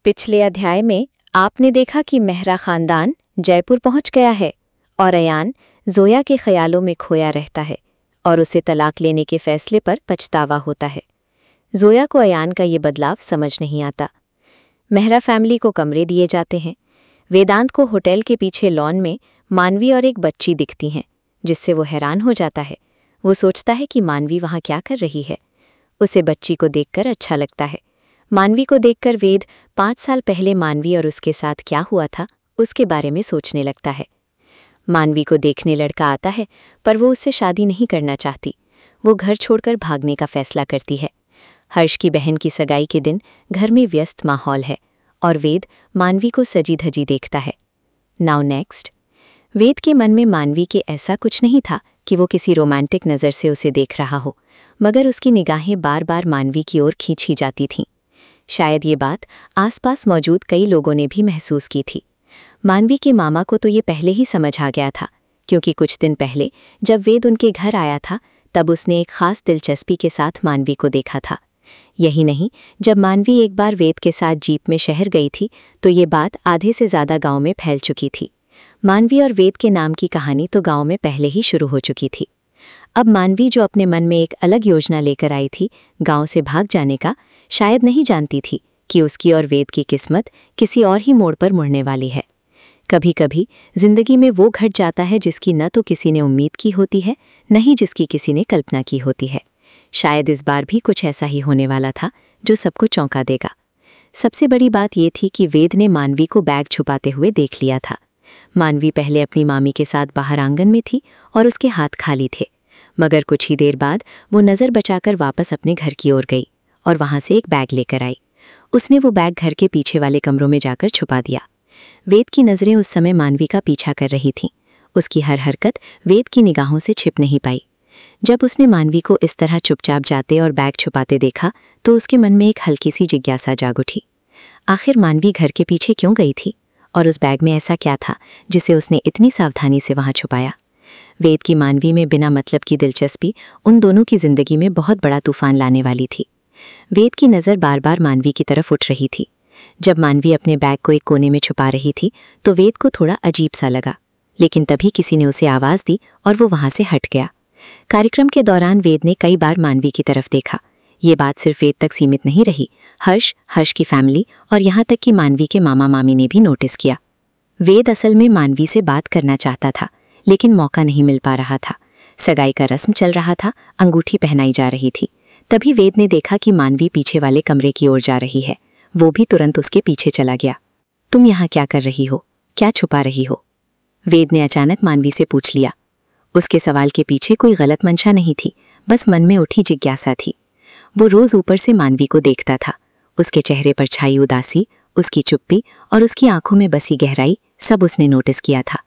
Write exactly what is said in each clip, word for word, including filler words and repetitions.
पिछले अध्याय में आपने देखा कि मेहरा खानदान जयपुर पहुंच गया है और अयान जोया के ख्यालों में खोया रहता है और उसे तलाक लेने के फैसले पर पछतावा होता है। जोया को अयान का ये बदलाव समझ नहीं आता। मेहरा फैमिली को कमरे दिए जाते हैं। वेदांत को होटल के पीछे लॉन में मानवी और एक बच्ची दिखती हैं, जिससे वो हैरान हो जाता है। वो सोचता है कि मानवी वहाँ क्या कर रही है। उसे बच्ची को देखकर अच्छा लगता है। मानवी को देखकर वेद पाँच साल पहले मानवी और उसके साथ क्या हुआ था उसके बारे में सोचने लगता है। मानवी को देखने लड़का आता है, पर वो उससे शादी नहीं करना चाहती। वो घर छोड़कर भागने का फैसला करती है। हर्ष की बहन की सगाई के दिन घर में व्यस्त माहौल है और वेद मानवी को सजी धजी देखता है। Now next. वेद के मन में मानवी के ऐसा कुछ नहीं था कि वो किसी रोमांटिक नज़र से उसे देख रहा हो, मगर उसकी निगाहें बार बार मानवी की ओर खींची जाती थीं। शायद ये बात आसपास मौजूद कई लोगों ने भी महसूस की थी। मानवी के मामा को तो ये पहले ही समझ आ गया था, क्योंकि कुछ दिन पहले जब वेद उनके घर आया था तब उसने एक खास दिलचस्पी के साथ मानवी को देखा था। यही नहीं, जब मानवी एक बार वेद के साथ जीप में शहर गई थी तो ये बात आधे से ज़्यादा गांव में फैल चुकी थी। मानवी और वेद के नाम की कहानी तो गांव में पहले ही शुरू हो चुकी थी। अब मानवी, जो अपने मन में एक अलग योजना लेकर आई थी, गांव से भाग जाने का, शायद नहीं जानती थी कि उसकी और वेद की किस्मत किसी और ही मोड़ पर मुड़ने वाली है। कभी कभी जिंदगी में वो घट जाता है जिसकी न तो किसी ने उम्मीद की होती है, न ही जिसकी किसी ने कल्पना की होती है। शायद इस बार भी कुछ ऐसा ही होने वाला था जो सबको चौंका देगा। सबसे बड़ी बात ये थी कि वेद ने मानवी को बैग छुपाते हुए देख लिया था। मानवी पहले अपनी मामी के साथ बाहर आंगन में थी और उसके हाथ खाली थे, मगर कुछ ही देर बाद वो नज़र बचाकर वापस अपने घर की ओर गई और वहाँ से एक बैग लेकर आई। उसने वो बैग घर के पीछे वाले कमरों में जाकर छुपा दिया। वेद की नज़रें उस समय मानवी का पीछा कर रही थीं। उसकी हर हरकत वेद की निगाहों से छिप नहीं पाई। जब उसने मानवी को इस तरह चुपचाप जाते और बैग छुपाते देखा तो उसके मन में एक हल्की सी जिज्ञासा जाग उठी। आखिर मानवी घर के पीछे क्यों गई थी और उस बैग में ऐसा क्या था जिसे उसने इतनी सावधानी से वहाँ छुपाया? वेद की मानवी में बिना मतलब की दिलचस्पी उन दोनों की जिंदगी में बहुत बड़ा तूफान लाने वाली थी। वेद की नज़र बार बार मानवी की तरफ उठ रही थी। जब मानवी अपने बैग को एक कोने में छुपा रही थी तो वेद को थोड़ा अजीब सा लगा, लेकिन तभी किसी ने उसे आवाज़ दी और वो वहाँ से हट गया। कार्यक्रम के दौरान वेद ने कई बार मानवी की तरफ देखा। ये बात सिर्फ वेद तक सीमित नहीं रही। हर्ष, हर्ष की फैमिली और यहाँ तक कि मानवी के मामा मामी ने भी नोटिस किया। वेद असल में मानवी से बात करना चाहता था, लेकिन मौका नहीं मिल पा रहा था। सगाई का रस्म चल रहा था, अंगूठी पहनाई जा रही थी। तभी वेद ने देखा कि मानवी पीछे वाले कमरे की ओर जा रही है। वो भी तुरंत उसके पीछे चला गया। तुम यहाँ क्या कर रही हो? क्या छुपा रही हो? वेद ने अचानक मानवी से पूछ लिया। उसके सवाल के पीछे कोई गलत मंशा नहीं थी, बस मन में उठी जिज्ञासा थी। वो रोज ऊपर से मानवी को देखता था। उसके चेहरे पर छाई उदासी, उसकी चुप्पी और उसकी आंखों में बसी गहराई, सब उसने नोटिस किया था।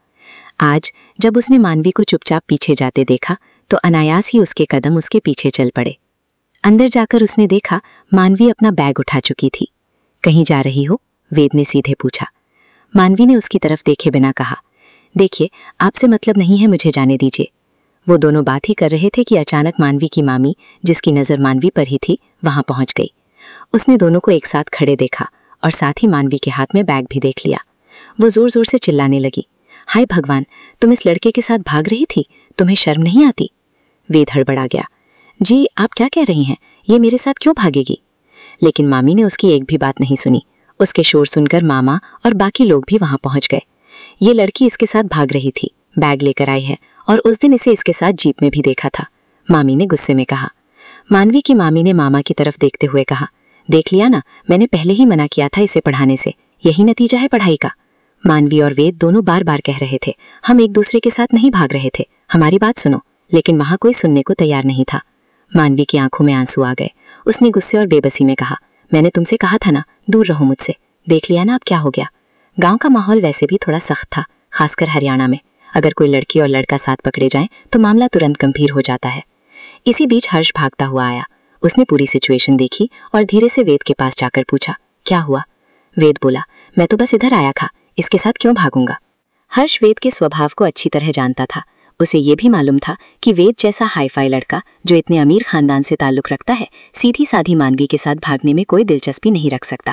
आज जब उसने मानवी को चुपचाप पीछे जाते देखा तो अनायास ही उसके कदम उसके पीछे चल पड़े। अंदर जाकर उसने देखा मानवी अपना बैग उठा चुकी थी। कहीं जा रही हो? वेद ने सीधे पूछा। मानवी ने उसकी तरफ देखे बिना कहा, देखिए, आपसे मतलब नहीं है, मुझे जाने दीजिए। वो दोनों बात ही कर रहे थे कि अचानक मानवी की मामी, जिसकी नज़र मानवी पर ही थी, वहां पहुंच गई। उसने दोनों को एक साथ खड़े देखा और साथ ही मानवी के हाथ में बैग भी देख लिया। वो जोर जोर से चिल्लाने लगी, हाय भगवान, तुम इस लड़के के साथ भाग रही थी? तुम्हें शर्म नहीं आती? वेद हड़बड़ा गया। जी, आप क्या कह रही हैं? ये मेरे साथ क्यों भागेगी? लेकिन मामी ने उसकी एक भी बात नहीं सुनी। उसके शोर सुनकर मामा और बाकी लोग भी वहां पहुंच गए। ये लड़की इसके साथ भाग रही थी, बैग लेकर आई है और उस दिन इसे इसके साथ जीप में भी देखा था, मामी ने गुस्से में कहा। मानवी की मामी ने मामा की तरफ देखते हुए कहा, देख लिया ना, मैंने पहले ही मना किया था इसे पढ़ाने से। यही नतीजा है पढ़ाई का। मानवी और वेद दोनों बार बार कह रहे थे, हम एक दूसरे के साथ नहीं भाग रहे थे, हमारी बात सुनो, लेकिन वहां कोई सुनने को तैयार नहीं था। मानवी की आंखों में आंसू आ गए। उसने गुस्से और बेबसी में कहा, मैंने तुमसे कहा था ना, दूर रहो मुझसे। देख लिया ना अब क्या हो गया। गांव का माहौल वैसे भी थोड़ा सख्त था, खासकर हरियाणा में। अगर कोई लड़की और लड़का साथ पकड़े जाएं तो मामला तुरंत गंभीर हो जाता है। इसी बीच हर्ष भागता हुआ आया। उसने पूरी सिचुएशन देखी और धीरे से वेद के पास जाकर पूछा, क्या हुआ? वेद बोला, मैं तो बस इधर आया था, इसके साथ क्यों भागूंगा? हर्ष वेद के स्वभाव को अच्छी तरह जानता था। उसे ये भी मालूम था कि वेद जैसा हाईफाई लड़का जो इतने अमीर खानदान से ताल्लुक रखता है, सीधी साधी मानवी के साथ भागने में कोई दिलचस्पी नहीं रख सकता।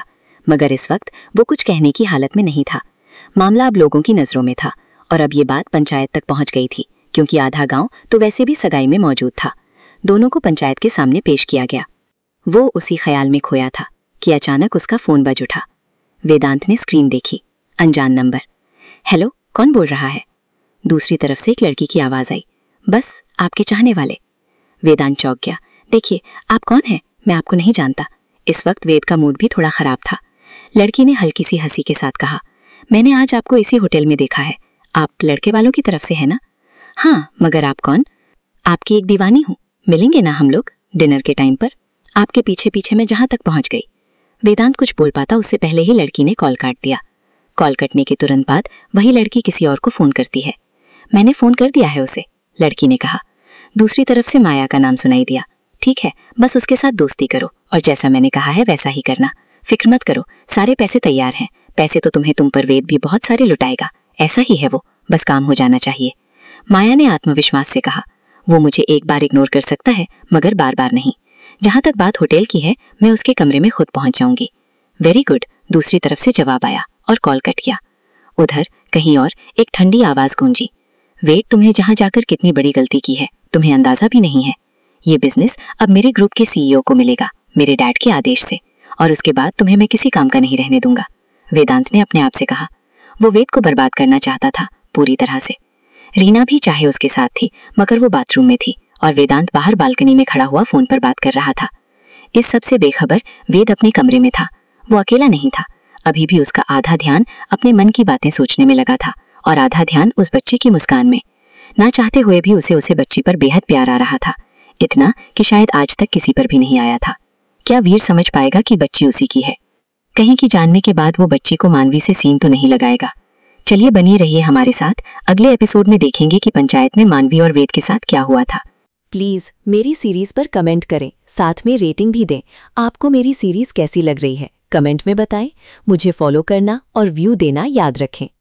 मगर इस वक्त वो कुछ कहने की हालत में नहीं था। मामला अब लोगों की नज़रों में था और अब ये बात पंचायत तक पहुंच गई थी, क्योंकि आधा गांव तो वैसे भी सगाई में मौजूद था। दोनों को पंचायत के सामने पेश किया गया। वो उसी ख्याल में खोया था कि अचानक उसका फ़ोन बज उठा। वेदांत ने स्क्रीन देखी। अनजान नंबर। हेलो, कौन बोल रहा है? दूसरी तरफ से एक लड़की की आवाज़ आई। बस आपके चाहने वाले। वेदांत चौंक गया। देखिए, आप कौन हैं? मैं आपको नहीं जानता। इस वक्त वेद का मूड भी थोड़ा ख़राब था। लड़की ने हल्की सी हंसी के साथ कहा, मैंने आज आपको इसी होटल में देखा है। आप लड़के वालों की तरफ से है ना? हाँ, मगर आप कौन? आपकी एक दीवानी हूँ। मिलेंगे ना हम लोग डिनर के टाइम पर? आपके पीछे पीछे मैं जहाँ तक पहुँच गई। वेदांत कुछ बोल पाता उससे पहले ही लड़की ने कॉल काट दिया। कॉल कटने के तुरंत बाद वही लड़की किसी और को फ़ोन करती है। मैंने फ़ोन कर दिया है उसे, लड़की ने कहा। दूसरी तरफ से माया का नाम सुनाई दिया। ठीक है, बस उसके साथ दोस्ती करो और जैसा मैंने कहा है वैसा ही करना। फिक्र मत करो, सारे पैसे तैयार हैं। पैसे तो तुम्हें तुम पर वेद भी बहुत सारे लुटाएगा। ऐसा ही है वो, बस काम हो जाना चाहिए। माया ने आत्मविश्वास से कहा। वो मुझे एक बार इग्नोर कर सकता है मगर बार बार नहीं। जहाँ तक बात होटल की है, मैं उसके कमरे में खुद पहुँच जाऊंगी। वेरी गुड, दूसरी तरफ से जवाब आया और कॉल कट गया। उधर कहीं और एक ठंडी आवाज़ गूंजी। वेद, तुमने जहाँ जाकर कितनी बड़ी गलती की है तुम्हें अंदाज़ा भी नहीं है। ये बिजनेस अब मेरे ग्रुप के सीईओ को मिलेगा, मेरे डैड के आदेश से, और उसके बाद तुम्हें मैं किसी काम का नहीं रहने दूंगा। वेदांत ने अपने आप से कहा। वो वेद को बर्बाद करना चाहता था पूरी तरह से। रीना भी चाहे उसके साथ थी, मगर वो बाथरूम में थी और वेदांत बाहर बालकनी में खड़ा हुआ फोन पर बात कर रहा था। इस सबसे बेखबर वेद अपने कमरे में था। वो अकेला नहीं था। अभी भी उसका आधा ध्यान अपने मन की बातें सोचने में लगा था और आधा ध्यान उस बच्चे की मुस्कान में। ना चाहते हुए भी उसे उसे बच्ची पर बेहद प्यार आ रहा था, इतना कि शायद आज तक किसी पर भी नहीं आया था। क्या वीर समझ पाएगा कि बच्ची उसी की है? कहीं की जानने के बाद वो बच्ची को मानवी से सीन तो नहीं लगाएगा। चलिए बनिए रहिए हमारे साथ। अगले एपिसोड में देखेंगे कि पंचायत में मानवी और वेद के साथ क्या हुआ था। प्लीज़ मेरी सीरीज़ पर कमेंट करें, साथ में रेटिंग भी दें। आपको मेरी सीरीज़ कैसी लग रही है कमेंट में बताएं। मुझे फॉलो करना और व्यू देना याद रखें।